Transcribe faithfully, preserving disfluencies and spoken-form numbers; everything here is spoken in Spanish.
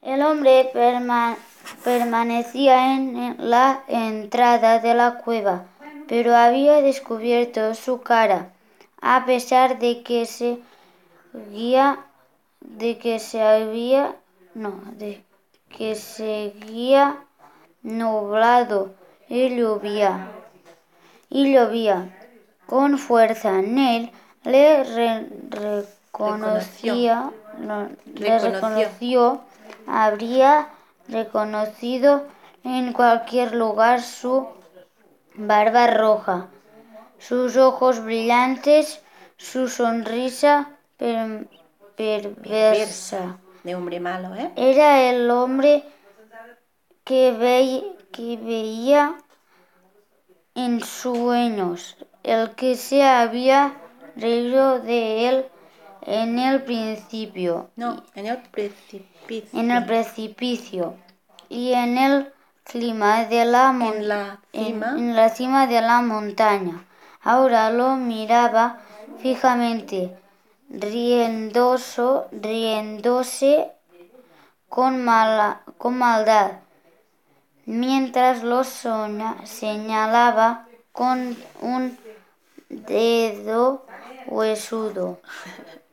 El hombre perma- permanecía en la entrada de la cueva, pero había descubierto su cara, a pesar de que se guía, de que se había, no, de que seguía nublado y llovía, y llovía con fuerza. Nell le re- reconocía, no, le reconoció, habría reconocido en cualquier lugar su barba roja, sus ojos brillantes, su sonrisa per- perversa. De hombre malo, ¿eh? Era el hombre que, ve- que veía en sueños, el que se había reído de él en el principio, No, en el precipicio. en el precipicio y en el clima de la mon- En la cima. en, en la cima de la montaña. Ahora lo miraba fijamente, riendoso, riéndose con, mala, con maldad, mientras lo soña- señalaba con un dedo huesudo.